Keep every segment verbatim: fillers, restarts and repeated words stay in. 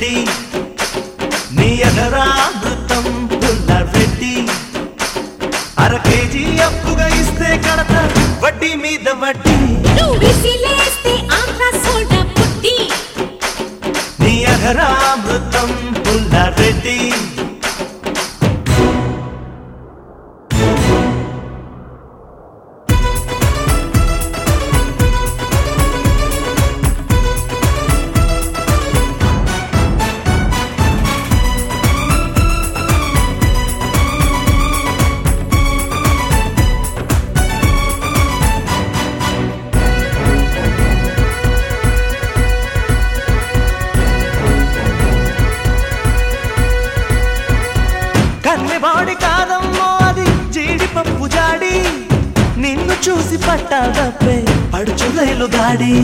రెడ్డి నీ అధరామృతం పుల్లారెడ్డి అర కేజీ అప్పుగా ఇస్తే కడత వడ్డీ మీద వడ్డీ నువ్వు విసిలేస్తే ఆంధ్ర సోడా పుట్టి నీ అధరామృతం పుల్లారెడ్డి కన్నెవాడి కాదమ్మో అది జీడిపప్పు జాడి నిన్ను చూసి పట్టాదప్పే పడుచులైలు గాడి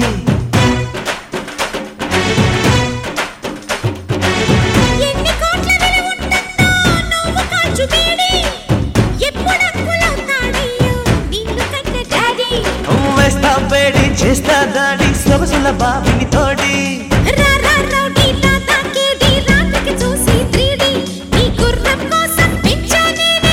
ఎన్ని కోట్ల విలువ ఉంటుందో నువ్వు కాచు బేడి ఎప్పుడు అక్కులవుతాడయ్యో నిన్ను కన్న డాడీ వేస్తా పేడి చేస్తా దాడి సొగసుల బాబిని తోడి రా రా రౌడీ తాతా కేడి రాత్రికి చూసి త్రీడి నీ గుర్రం కోసం పెంచానేనే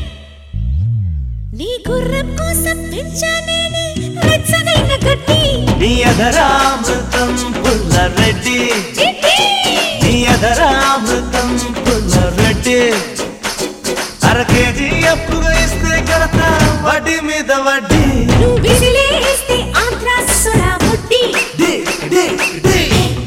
నీ గుర్రం కోసం పెంచానేనే వెచ్చనైన గడ్డి నీ అధరామృతం పుల్లారెడ్డి చిట్టి నీ అధరామృతం పుల్లారెడ్డి అర కేజీ అప్పుగా ఇస్తే కడత వడ్డీ మీద వడ్డీ నువ్వు విసిలేస్తే ఆంధ్ర సోడా పుట్టి డి డి డి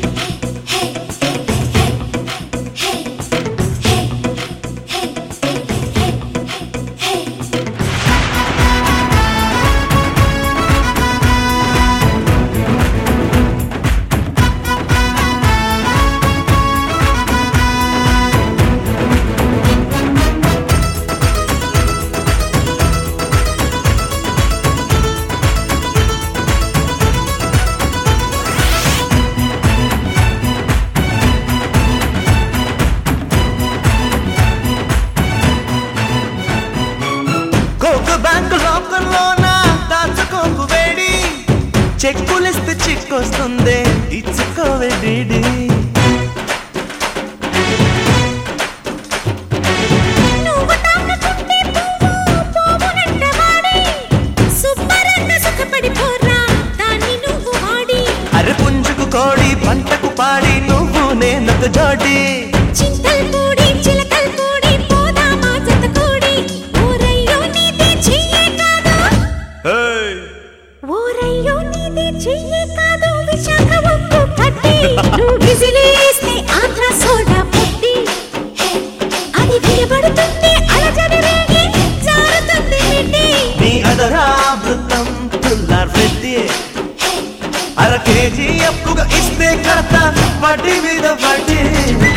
కోకు బ్యాంకు లోకల్లోన దాచుకోకు వేడి చెక్కులిస్తే చిక్కొస్తుంది ఇచ్చుకోవే డీడి నువ్వు తాకుతుంటే పువ్వు పువ్వునంట వాడి సుబ్బరన్న సుఖపడిపోరా దాన్ని నువ్వు వాడి అరే పుంజుకు కోడి పంటకు పాడి నువ్వు నేనొక జోడి చింతల్ పూడి చిలకల్ పూడి పోదామా జత కూడి ఊరయ్యో నీది చెయ్యే కాదు ఊరయ్యో నీది చెయ్యే కాదు విశాఖ ఉప్పు పట్టి నువ్వు విసిలేస్తే ఆంధ్ర సోడా పుట్టి అది వినబడుతుంది అలజడి రేగి జారుతుంది మిడ్డి నీ అధరామృతం పుల్లారెడ్డి అర కేజీ అప్పుగా ఇస్తే కడత వడ్డీ మీద వడ్డీ